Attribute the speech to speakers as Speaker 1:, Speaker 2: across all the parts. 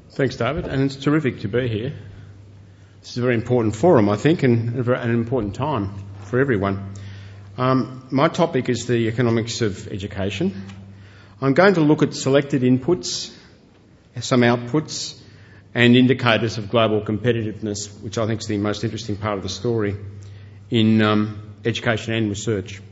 Speaker 1: Thanks, David, and it's terrific to be here. This is a very important forum, I think, and an important time for everyone. My topic is the economics of education. I'm going to look at selected inputs, some outputs, and indicators of global competitiveness, which I think is the most interesting part of the story in education and research.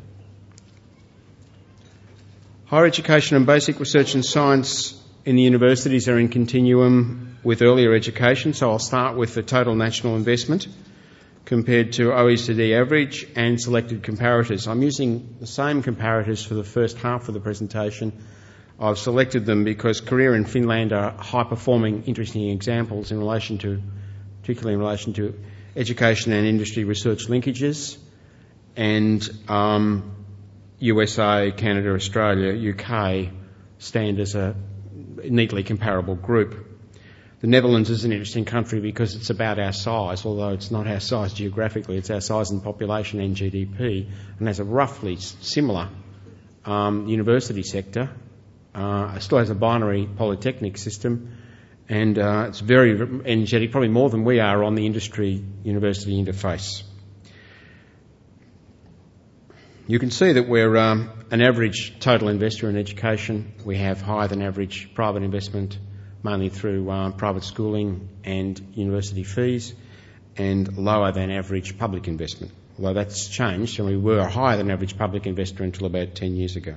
Speaker 1: Higher education and basic research and science in the universities are in continuum with earlier education, so I'll start with the total national investment compared to OECD average and selected comparators. I'm using the same comparators for the first half of the presentation. I've selected them because Korea and Finland are high-performing, interesting examples particularly in relation to education and industry research linkages, and USA, Canada, Australia, UK stand as a neatly comparable group. The Netherlands is an interesting country because it's about our size, although it's not our size geographically, it's our size in population and GDP, and has a roughly similar university sector. It still has a binary polytechnic system, and it's very energetic, probably more than we are on the industry-university interface. You can see that we're an average total investor in education. We have higher than average private investment, mainly through private schooling and university fees, and lower than average public investment. Although that's changed, and we were a higher than average public investor until about 10 years ago.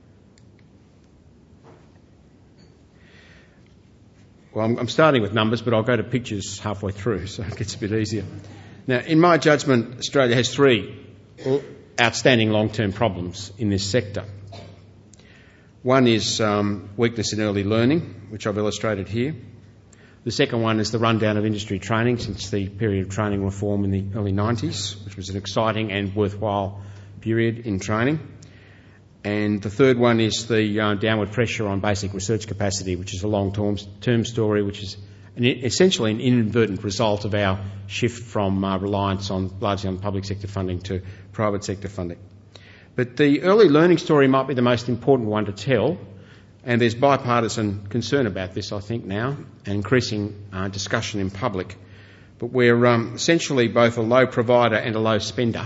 Speaker 1: Well, I'm starting with numbers, but I'll go to pictures halfway through, so it gets a bit easier. Now, in my judgment, Australia has three outstanding long-term problems in this sector. One is weakness in early learning, which I've illustrated here. The second one is the rundown of industry training since the period of training reform in the early 90s, which was an exciting and worthwhile period in training. And the third one is the downward pressure on basic research capacity, which is a long-term story, which is essentially an inadvertent result of our shift from reliance largely on public sector funding to private sector funding. But the early learning story might be the most important one to tell, and there's bipartisan concern about this, I think, now, and increasing discussion in public. But we're essentially both a low provider and a low spender.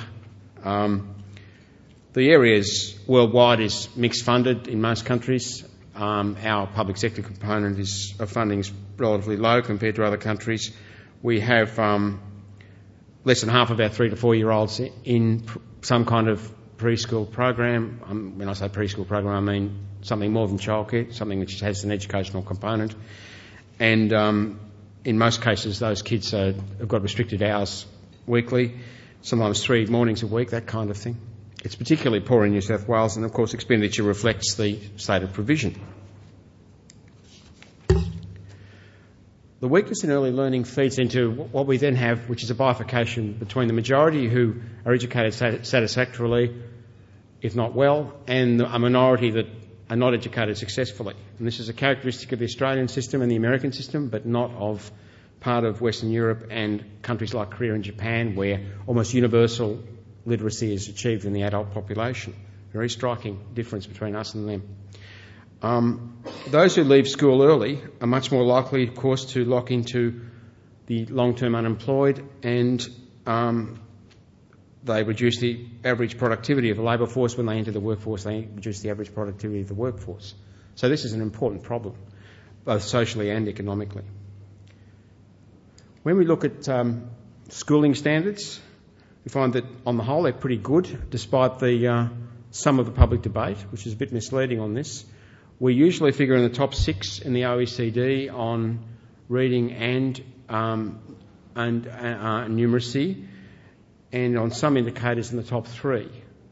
Speaker 1: The areas worldwide is mixed funded in most countries. Our public sector component of funding is relatively low compared to other countries. We have less than half of our 3 to 4 year olds in some kind of preschool program. When I say preschool program, I mean something more than childcare, something which has an educational component. And in most cases, those kids have got restricted hours weekly, sometimes 3 mornings a week, that kind of thing. It's particularly poor in New South Wales, and of course expenditure reflects the state of provision. The weakness in early learning feeds into what we then have, which is a bifurcation between the majority who are educated satisfactorily, if not well, and a minority that are not educated successfully. And this is a characteristic of the Australian system and the American system, but not of part of Western Europe and countries like Korea and Japan, where almost universal literacy is achieved in the adult population. Very striking difference between us and them. Those who leave school early are much more likely, of course, to lock into the long-term unemployed, and they reduce the average productivity of the labour force. When they enter the workforce, they reduce the average productivity of the workforce. So this is an important problem, both socially and economically. When we look at schooling standards, we find that on the whole they're pretty good, despite some of the public debate, which is a bit misleading on this. We usually figure in the top 6 in the OECD on reading and numeracy, and on some indicators in the top 3.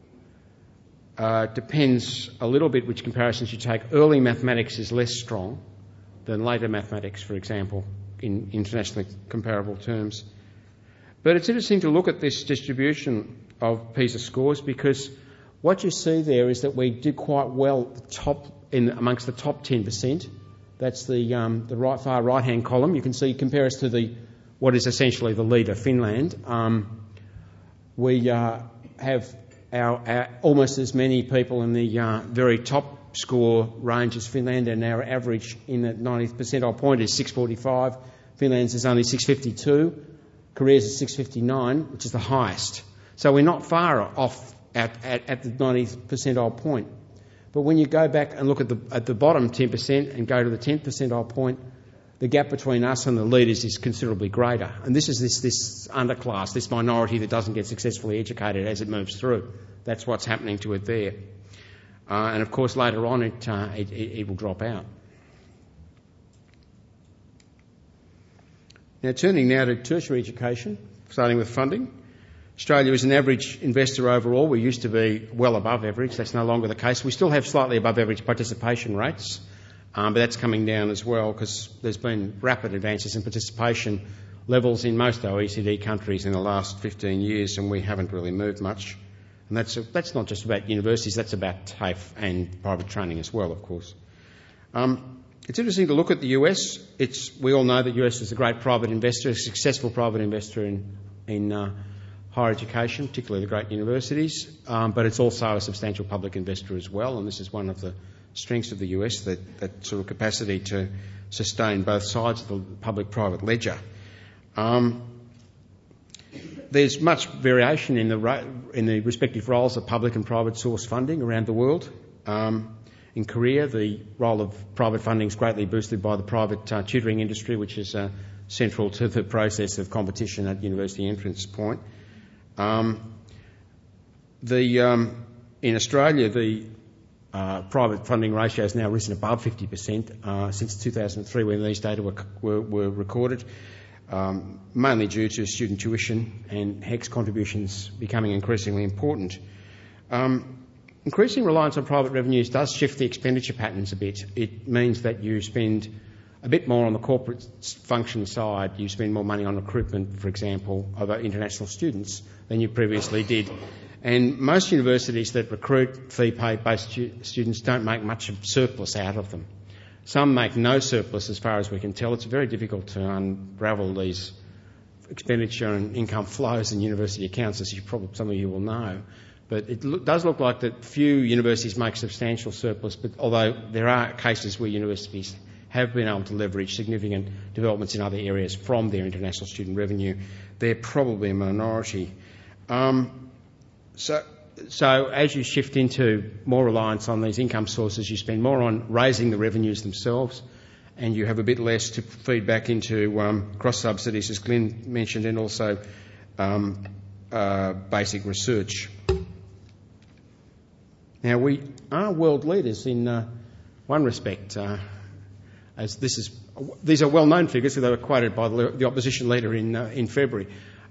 Speaker 1: Depends a little bit which comparisons you take. Early mathematics is less strong than later mathematics, for example, in internationally comparable terms. But it's interesting to look at this distribution of PISA scores, because what you see there is that we do quite well amongst the top 10%. That's the far right-hand column. You can see, compare us to what is essentially the leader, Finland. We have almost as many people in the very top score range as Finland, and our average in the 90th percentile point is 645. Finland's is only 652. Korea's is 659, which is the highest. So we're not far off at the 90th percentile point. But when you go back and look at the bottom 10% and go to the 10th percentile point, the gap between us and the leaders is considerably greater. And this is this underclass, this minority that doesn't get successfully educated as it moves through. That's what's happening to it there. And of course later on it will drop out. Now turning now to tertiary education, starting with funding. Australia is an average investor overall. We used to be well above average. That's no longer the case. We still have slightly above average participation rates, but that's coming down as well because there's been rapid advances in participation levels in most OECD countries in the last 15 years, and we haven't really moved much. And that's not just about universities, that's about TAFE and private training as well, of course. It's interesting to look at the US. We all know that the US is a great private investor, a successful private investor in higher education, particularly the great universities, but it's also a substantial public investor as well, and this is one of the strengths of the US, that sort of capacity to sustain both sides of the public-private ledger. There's much variation in the respective roles of public and private source funding around the world. In Korea, the role of private funding is greatly boosted by the private tutoring industry, which is central to the process of competition at university entrance point. In Australia, the private funding ratio has now risen above 50% since 2003, when these data were recorded, mainly due to student tuition and HECS contributions becoming increasingly important. Increasing reliance on private revenues does shift the expenditure patterns a bit. It means that you spend a bit more on the corporate function side. You spend more money on recruitment, for example, of international students than you previously did. And most universities that recruit fee-paid-based students don't make much of surplus out of them. Some make no surplus as far as we can tell. It's very difficult to unravel these expenditure and income flows in university accounts, as some of you will know. But it does look like that few universities make substantial surplus, but although there are cases where universities have been able to leverage significant developments in other areas from their international student revenue, they're probably a minority. So as you shift into more reliance on these income sources, you spend more on raising the revenues themselves, and you have a bit less to feed back into cross-subsidies, as Glenn mentioned, and also basic research. Now, we are world leaders in one respect, as these are well-known figures, so they were quoted by the opposition leader in February.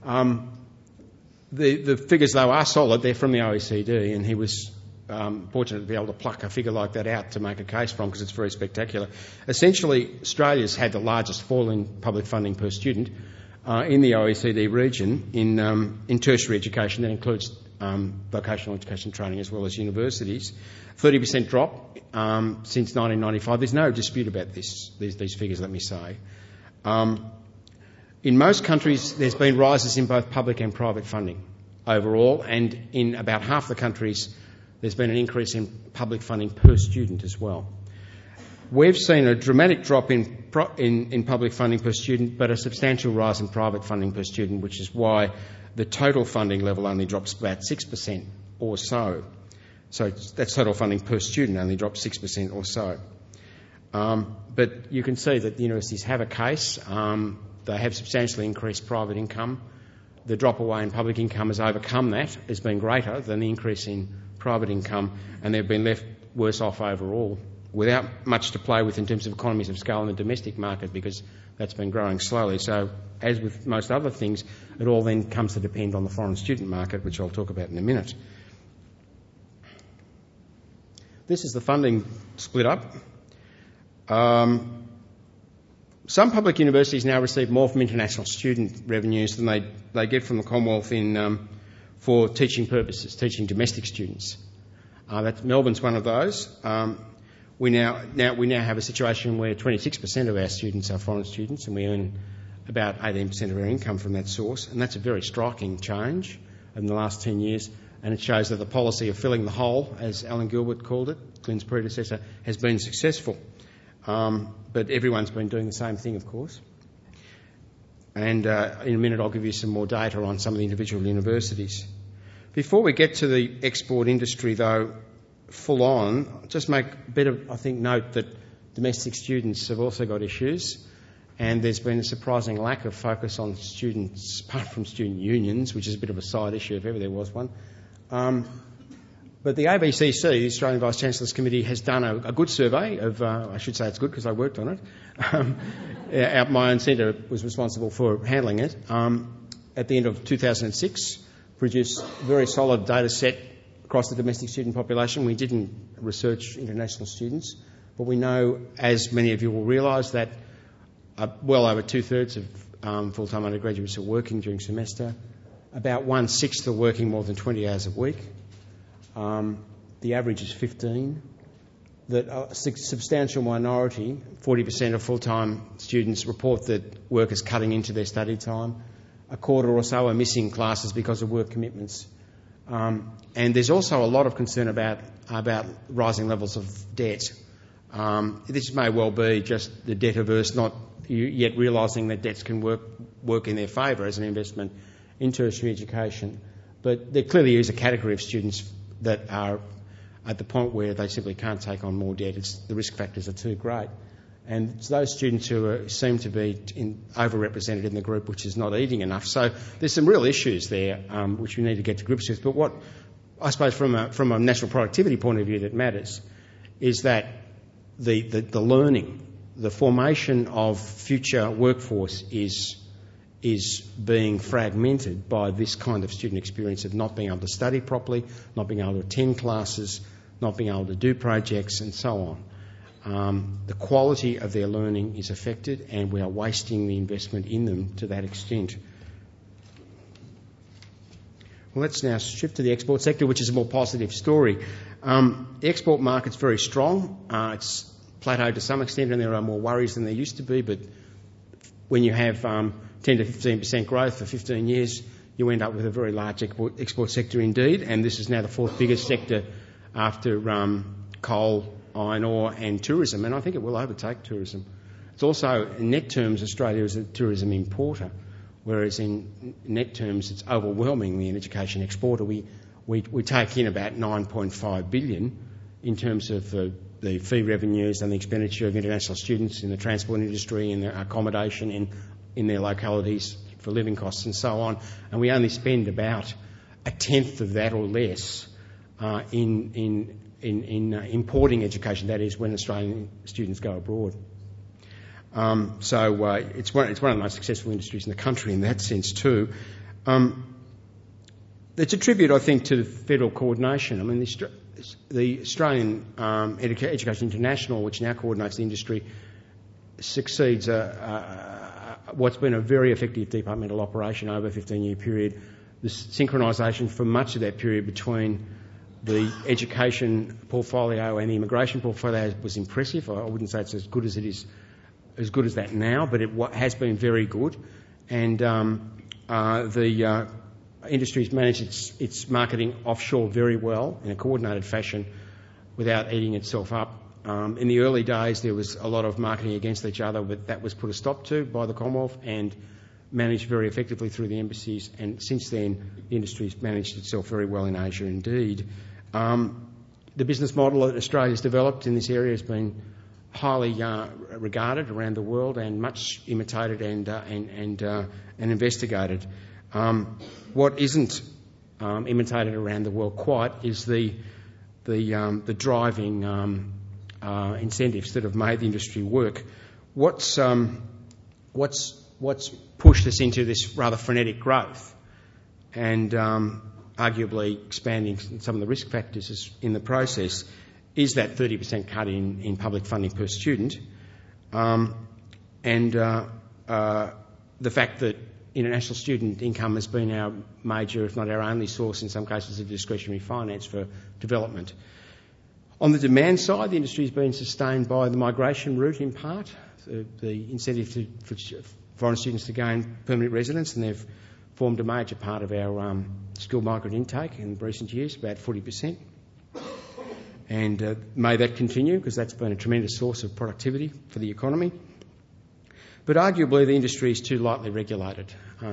Speaker 1: The figures, though, are solid. They're from the OECD, and he was fortunate to be able to pluck a figure like that out to make a case from, because it's very spectacular. Essentially, Australia's had the largest fall in public funding per student in the OECD region in tertiary education. That includes vocational education training as well as universities. 30% drop since 1995. There's no dispute about these figures, let me say. In most countries, there's been rises in both public and private funding overall, and in about half the countries, there's been an increase in public funding per student as well. We've seen a dramatic drop in public funding per student, but a substantial rise in private funding per student, which is why the total funding level only drops about 6% or so. So that's total funding per student only drops 6% or so. But you can see that the universities have a case. They have substantially increased private income. The drop away in public income has overcome that, has been greater than the increase in private income, and they've been left worse off overall, without much to play with in terms of economies of scale in the domestic market, because that's been growing slowly. So, as with most other things, it all then comes to depend on the foreign student market, which I'll talk about in a minute. This is the funding split up. Some public universities now receive more from international student revenues than they get from the Commonwealth for teaching purposes, teaching domestic students. Melbourne's one of those. We now have a situation where 26% of our students are foreign students, and we earn about 18% of our income from that source, and that's a very striking change in the last 10 years. and it shows that the policy of filling the hole, as Alan Gilbert called it, Glyn's predecessor, has been successful. But everyone's been doing the same thing, of course. And in a minute I'll give you some more data on some of the individual universities. Before we get to the export industry, though, full on, I'll just make a bit of, I think, note that domestic students have also got issues, and there's been a surprising lack of focus on students, apart from student unions, which is a bit of a side issue if ever there was one. But the ABCC, the Australian Vice-Chancellors Committee, has done a good survey of, I should say it's good because I worked on it. My own centre was responsible for handling it. At the end of 2006, produced a very solid data set across the domestic student population. We didn't research international students, but we know, as many of you will realise, that well over two-thirds of full-time undergraduates are working during semester. About 1/6 are working more than 20 hours a week. The average is 15. That a substantial minority, 40% of full-time students, report that work is cutting into their study time. A quarter or so are missing classes because of work commitments. And there's also a lot of concern about rising levels of debt. This may well be just the debt averse not yet realising that debts can work in their favour as an investment in tertiary education. But there clearly is a category of students that are at the point where they simply can't take on more debt. The risk factors are too great. And it's those students who seem to be overrepresented in the group which is not eating enough. So there's some real issues there which we need to get to grips with. But what I suppose from a national productivity point of view that matters is that the learning, the formation of future workforce is being fragmented by this kind of student experience of not being able to study properly, not being able to attend classes, not being able to do projects and so on. The quality of their learning is affected, and we are wasting the investment in them to that extent. Well, let's now shift to the export sector, which is a more positive story. The export market's very strong. It's plateaued to some extent, and there are more worries than there used to be, but when you have 10 to 15% growth for 15 years, you end up with a very large export sector indeed, and this is now the fourth biggest sector after coal, iron ore and tourism, and I think it will overtake tourism. It's also, in net terms, Australia is a tourism importer, whereas in net terms it's overwhelmingly an education exporter. We take in about 9.5 billion in terms of the fee revenues and the expenditure of international students in the transport industry, in their accommodation, in their localities for living costs and so on, and we only spend about a tenth of that or less in importing education, that is, when Australian students go abroad. So it's one of the most successful industries in the country in that sense too. It's a tribute, I think, to the federal coordination. I mean, the Australian Education International, which now coordinates the industry, succeeds what's been a very effective departmental operation over a 15-year period. The synchronisation for much of that period between the education portfolio and the immigration portfolio was impressive. I wouldn't say it's as good as that now, but it has been very good. And the industry's managed its marketing offshore very well in a coordinated fashion without eating itself up. In the early days, there was a lot of marketing against each other, but that was put a stop to by the Commonwealth and managed very effectively through the embassies. And since then, the industry's managed itself very well in Asia indeed. The business model that Australia's developed in this area has been highly regarded around the world and much imitated and investigated. What isn't imitated around the world quite is the driving incentives that have made the industry work. What's pushed us into this rather frenetic growth and arguably expanding some of the risk factors in the process is that 30% cut in public funding per student, and the fact that international student income has been our major, if not our only source in some cases of discretionary finance for development. On the demand side, the industry has been sustained by the migration route in part, the incentive for foreign students to gain permanent residence, and they've formed a major part of our skilled migrant intake in recent years, about 40%. And may that continue, because that's been a tremendous source of productivity for the economy. But arguably the industry is too lightly regulated.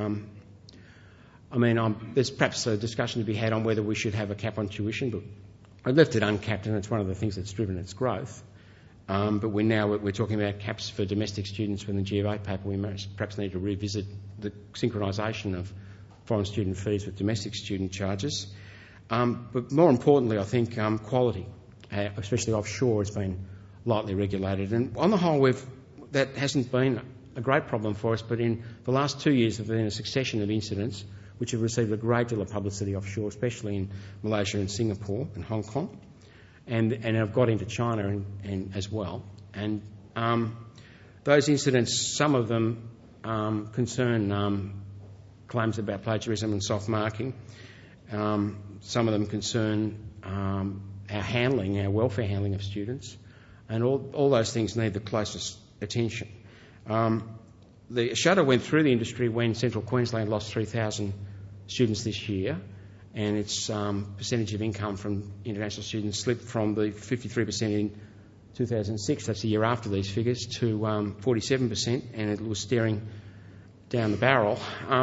Speaker 1: There's perhaps a discussion to be had on whether we should have a cap on tuition, but I've left it uncapped, and it's one of the things that's driven its growth. But we're talking about caps for domestic students from the G8 paper. We perhaps need to revisit the synchronisation of foreign student fees with domestic student charges. But more importantly, I think quality, especially offshore, has been lightly regulated. And on the whole, that hasn't been a great problem for us, but in the last 2 years there have been a succession of incidents which have received a great deal of publicity offshore, especially in Malaysia and Singapore and Hong Kong, and have got into China and as well. And those incidents, some of them concern claims about plagiarism and soft marking. Some of them concern our welfare handling of students, and all those things need the closest attention. The shudder went through the industry when Central Queensland lost 3,000 students this year, and its percentage of income from international students slipped from the 53% in 2006, that's the year after these figures, to 47%, and it was staring down the barrel.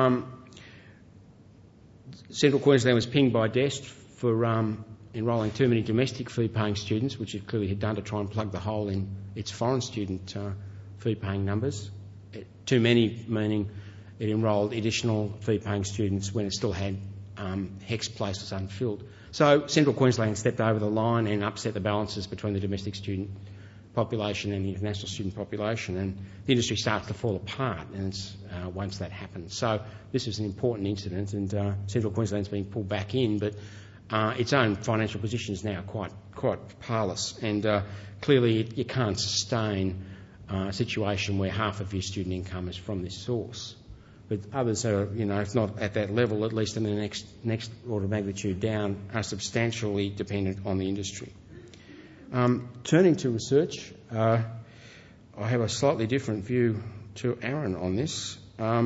Speaker 1: Central Queensland was pinged by DEST for enrolling too many domestic fee-paying students, which it clearly had done to try and plug the hole in its foreign student fee-paying numbers. Too many, meaning it enrolled additional fee-paying students when it still had HECS places unfilled. So Central Queensland stepped over the line and upset the balances between the domestic student population and the international student population, and the industry starts to fall apart once that happens. So this is an important incident, and Central Queensland's being pulled back in, but its own financial position is now quite parlous, and clearly you can't sustain a situation where half of your student income is from this source. But others are, if not at that level, at least in the next order of magnitude down, are substantially dependent on the industry. Turning to research, I have a slightly different view to Aaron on this.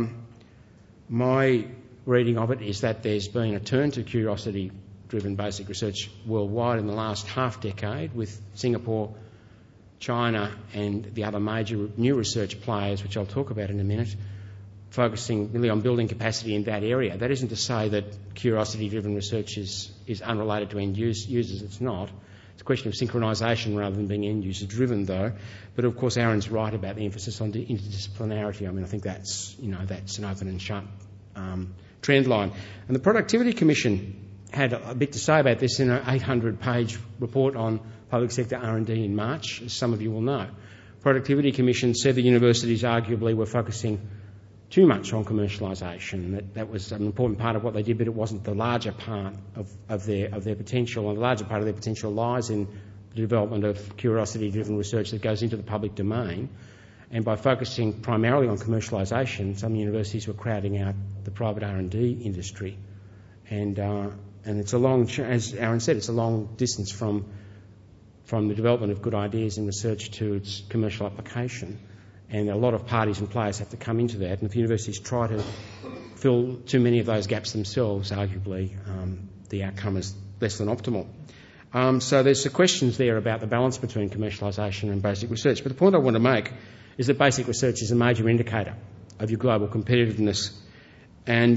Speaker 1: My reading of it is that there's been a turn to curiosity-driven basic research worldwide in the last half-decade, with Singapore, China and the other major new research players, which I'll talk about in a minute, focusing really on building capacity in that area. That isn't to say that curiosity-driven research is unrelated to end users. It's not. It's a question of synchronisation rather than being end-user driven, though. But of course, Aaron's right about the emphasis on interdisciplinarity. I think that's an open and shut trend line. And the Productivity Commission had a bit to say about this in an 800-page report on public sector R&D in March, as some of you will know. Productivity Commission said the universities arguably were focusing too much on commercialisation. That was an important part of what they did, but it wasn't the larger part of their potential. And the larger part of their potential lies in the development of curiosity-driven research that goes into the public domain. And by focusing primarily on commercialisation, some universities were crowding out the private R&D industry. And it's as Aaron said, it's a long distance from the development of good ideas in research to its commercial application. And a lot of parties and players have to come into that. And if universities try to fill too many of those gaps themselves, arguably the outcome is less than optimal. So there's some questions there about the balance between commercialisation and basic research. But the point I want to make is that basic research is a major indicator of your global competitiveness. And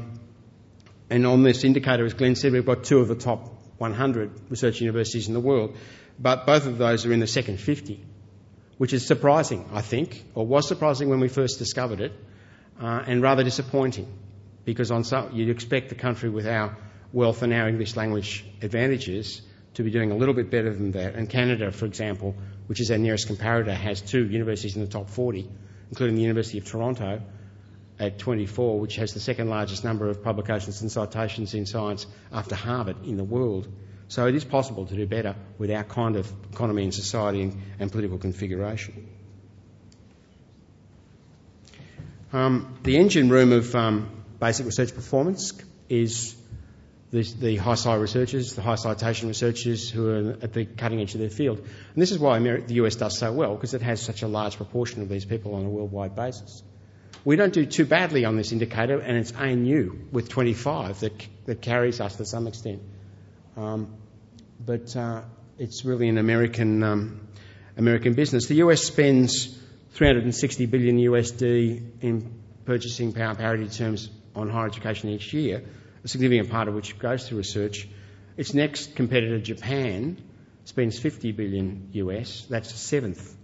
Speaker 1: on this indicator, as Glenn said, we've got 2 of the top 100 research universities in the world, but both of those are in the second 50, which is surprising, I think, or was surprising when we first discovered it, and rather disappointing, because you'd expect the country with our wealth and our English language advantages to be doing a little bit better than that. And Canada, for example, which is our nearest comparator, has 2 universities in the top 40, including the University of Toronto at 24, which has the second largest number of publications and citations in science after Harvard in the world. So it is possible to do better with our kind of economy and society and political configuration. The engine room of basic research performance is the high-sci researchers, the high citation researchers who are at the cutting edge of their field. And this is why the US does so well, because it has such a large proportion of these people on a worldwide basis. We don't do too badly on this indicator, and it's ANU with 25 that carries us to some extent. But it's really an American business. The US spends $360 billion USD in purchasing power parity terms on higher education each year, a significant part of which goes to research. Its next competitor, Japan, spends $50 billion US. That's the seventh.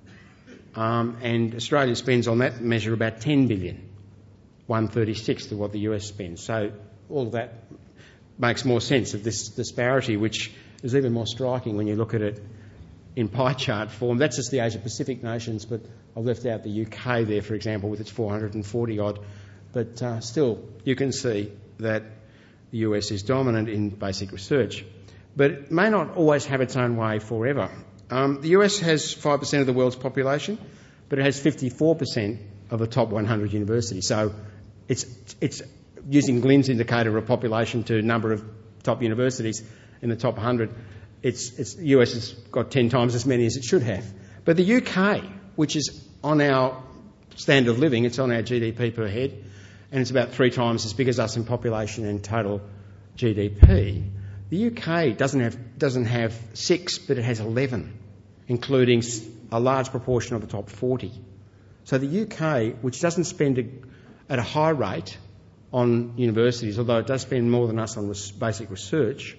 Speaker 1: And Australia spends on that measure about $10 billion, 1/36th of what the US spends. So all of that makes more sense of this disparity, which is even more striking when you look at it in pie chart form. That's just the Asia-Pacific nations, but I've left out the UK there, for example, with its 440-odd. But still, you can see that the US is dominant in basic research. But it may not always have its own way forever. The US has 5% of the world's population, but it has 54% of the top 100 universities. So it's using Glynn's indicator of population to number of top universities in the top 100. The US has got 10 times as many as it should have. But the UK, which is on our standard of living, it's on our GDP per head, and it's about 3 times as big as us in population and total GDP. The UK doesn't have 6, but it has 11, including a large proportion of the top 40. So the UK, which doesn't spend at a high rate on universities, although it does spend more than us on basic research,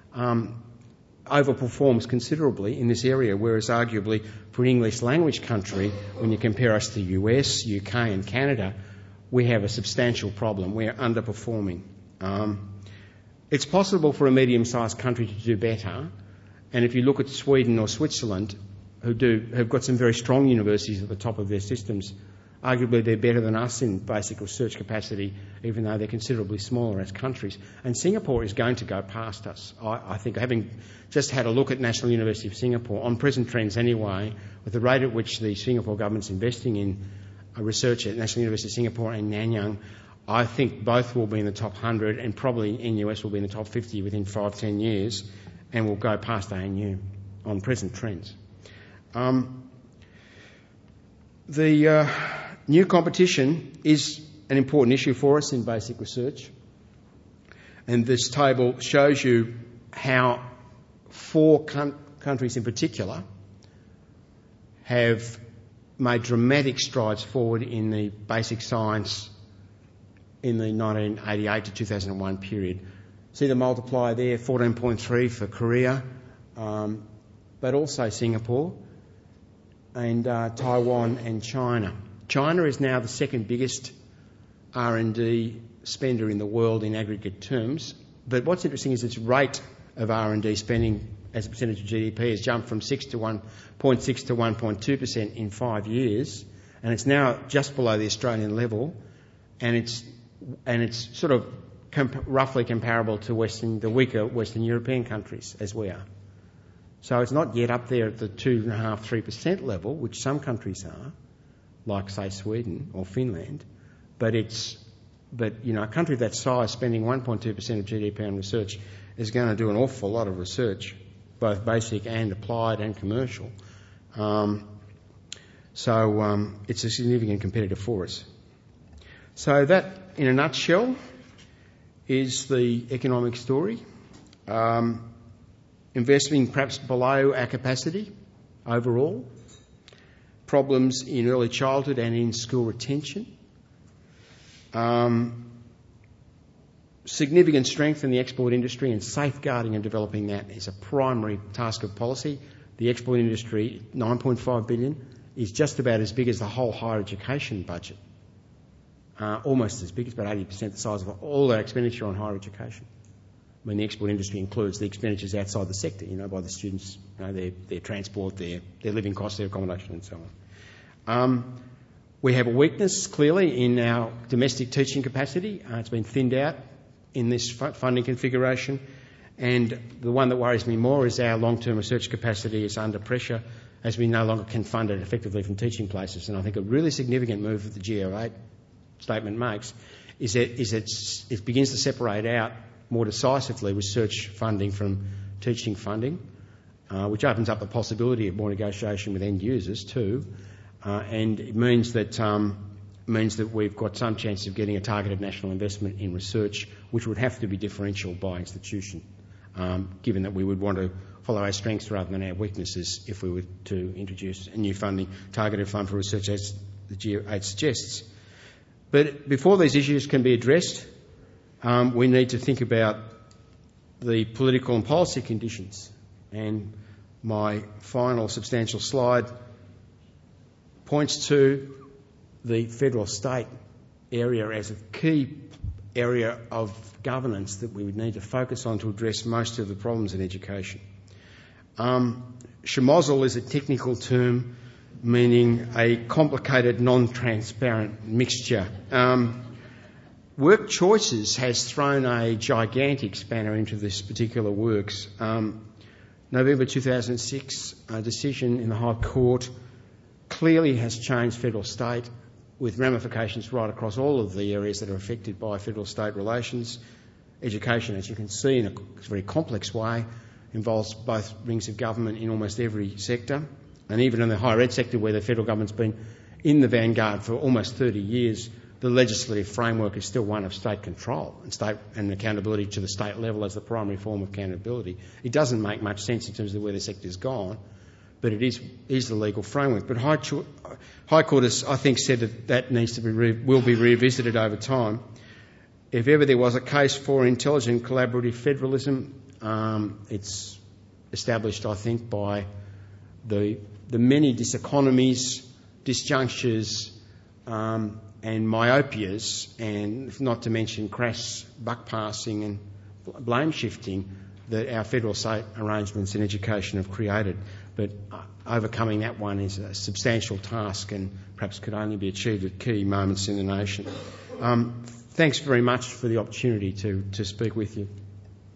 Speaker 1: overperforms considerably in this area, whereas arguably for an English language country, when you compare us to the US, UK and Canada, we have a substantial problem. We're underperforming. It's possible for a medium-sized country to do better, and if you look at Sweden or Switzerland, have got some very strong universities at the top of their systems, arguably they're better than us in basic research capacity, even though they're considerably smaller as countries. And Singapore is going to go past us. I think, having just had a look at National University of Singapore, on present trends anyway, with the rate at which the Singapore government's investing in research at National University of Singapore and Nanyang, I think both will be in the top 100 and probably NUS will be in the top 50 within 5-10 years and will go past ANU on present trends. The new competition is an important issue for us in basic research, and this table shows you how 4 countries in particular have made dramatic strides forward in the basic science in the 1988 to 2001 period. See the multiplier there, 14.3 for Korea, but also Singapore and Taiwan and China. China is now the second biggest R&D spender in the world in aggregate terms, but what's interesting is its rate of R&D spending as a percentage of GDP has jumped from 1.6 to 1.2% in 5 years, and it's now just below the Australian level, and it's sort of roughly comparable to the weaker Western European countries as we are. So it's not yet up there at the 2.5-3% level, which some countries are, like say Sweden or Finland, but a country of that size spending 1.2% of GDP on research is going to do an awful lot of research, both basic and applied and commercial. So it's a significant competitor for us. So that, in a nutshell, is the economic story. Investing perhaps below our capacity overall. Problems in early childhood and in school retention. Significant strength in the export industry, and safeguarding and developing that is a primary task of policy. The export industry, $9.5 billion, is just about as big as the whole higher education budget. Almost as big, it's about 80% the size of all our expenditure on higher education. When the export industry includes the expenditures outside the sector, by the students, their transport, their living costs, their accommodation and so on. We have a weakness, clearly, in our domestic teaching capacity. It's been thinned out in this funding configuration. And the one that worries me more is our long-term research capacity is under pressure as we no longer can fund it effectively from teaching places. And I think a really significant move that the GO8 statement makes is that it begins to separate out more decisively research funding from teaching funding, which opens up the possibility of more negotiation with end users too. And it means that means that we've got some chance of getting a targeted national investment in research, which would have to be differential by institution, given that we would want to follow our strengths rather than our weaknesses if we were to introduce a new targeted fund for research, as the G8 suggests. But before these issues can be addressed, we need to think about the political and policy conditions. And my final substantial slide points to the federal-state area as a key area of governance that we would need to focus on to address most of the problems in education. Schmozzle is a technical term meaning a complicated, non-transparent mixture. Work Choices has thrown a gigantic spanner into this particular works. November 2006, a decision in the High Court clearly has changed federal-state, with ramifications right across all of the areas that are affected by federal-state relations. Education, as you can see, in a very complex way, involves both rings of government in almost every sector. And even in the higher ed sector, where the federal government's been in the vanguard for almost 30 years, the legislative framework is still one of state control and accountability to the state level as the primary form of accountability. It doesn't make much sense in terms of where the sector's gone, but it is the legal framework. But High Court has, I think, said that needs to will be revisited over time. If ever there was a case for intelligent collaborative federalism, it's established, I think, by the many diseconomies, disjunctures, and myopias, and not to mention crass buck passing and blame shifting that our federal-state arrangements in education have created. But overcoming that one is a substantial task and perhaps could only be achieved at key moments in the nation. Thanks very much for the opportunity to speak with you.